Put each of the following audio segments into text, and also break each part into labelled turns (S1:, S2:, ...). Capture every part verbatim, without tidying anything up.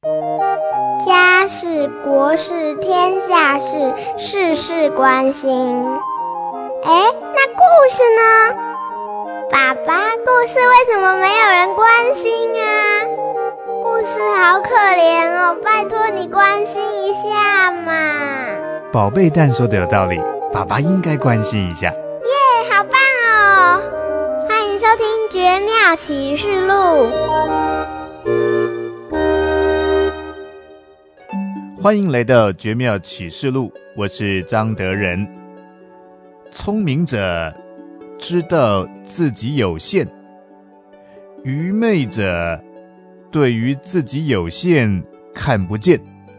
S1: 家事、国事、天下事，事事关心。哎，那故事呢？爸爸，故事为什么没有人关心啊？故事好可怜哦，拜托你关心一下嘛。
S2: 宝贝蛋说的有道理，爸爸应该关心一下。
S1: 耶，好棒哦！欢迎收听《绝妙启示录》。
S2: 欢迎来到《绝妙启示录》，我是张德仁。聪明者知道自己有限，愚昧者对于自己有限看不见。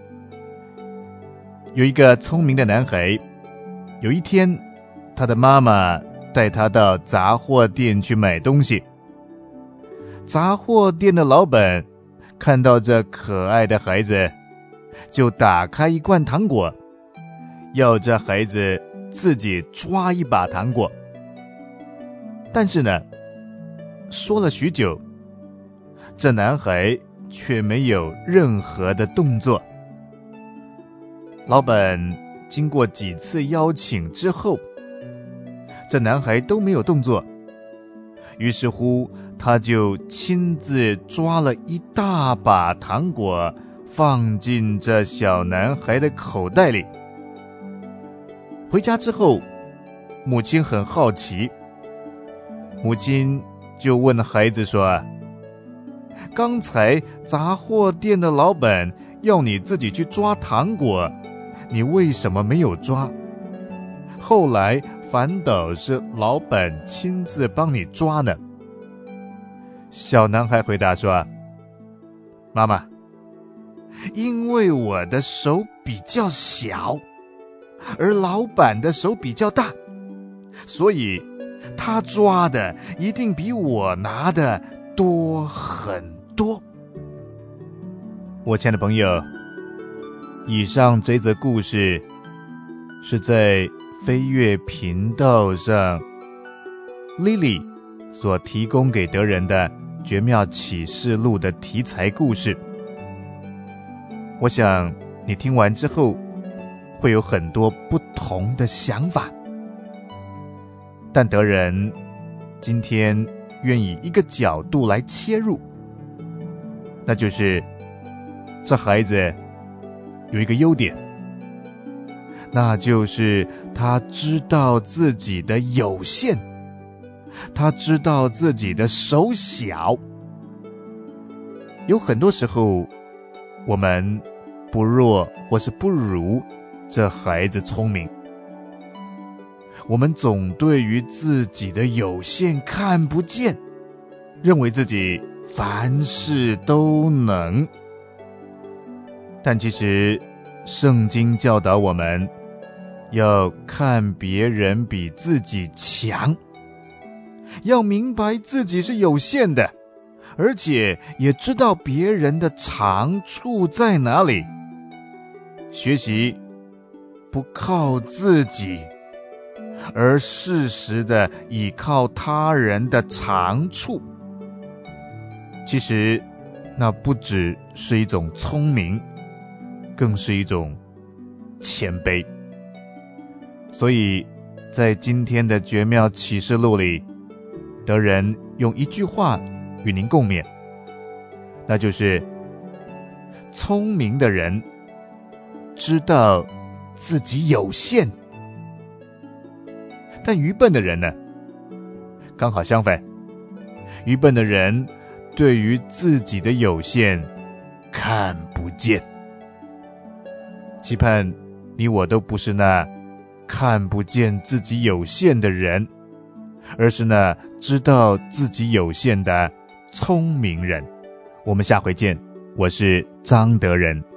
S2: 有一个聪明的男孩，有一天他的妈妈带他到杂货店去买东西。杂货店的老板看到这可爱的孩子，就打开一罐糖果，要这孩子自己抓一把糖果。但是呢，说了许久，这男孩却没有任何的动作。老板经过几次邀请之后，这男孩都没有动作，于是乎他就亲自抓了一大把糖果放进这小男孩的口袋里。回家之后，母亲很好奇，母亲就问孩子说，刚才杂货店的老板要你自己去抓糖果，你为什么没有抓？后来反倒是老板亲自帮你抓呢？小男孩回答说，妈妈，因为我的手比较小，而老板的手比较大，所以他抓的一定比我拿的多很多。我亲爱的朋友，以上这则故事是在飞跃频道上 Lily 所提供给德人的绝妙启示录的题材故事。我想你听完之后会有很多不同的想法，但德人今天愿以一个角度来切入，那就是这孩子有一个优点，那就是他知道自己的有限，他知道自己的手小。有很多时候我们不弱或是不如这孩子聪明，我们总对于自己的有限看不见，认为自己凡事都能。但其实圣经教导我们要看别人比自己强，要明白自己是有限的，而且也知道别人的长处在哪里。学习不靠自己，而适时的倚靠他人的长处，其实那不只是一种聪明，更是一种谦卑。所以在今天的绝妙启示录里，德人用一句话与您共勉，那就是聪明的人知道自己有限，但愚笨的人呢，刚好相反，愚笨的人对于自己的有限看不见。期盼你我都不是那看不见自己有限的人，而是那知道自己有限的聪明人。我们下回见，我是张德仁。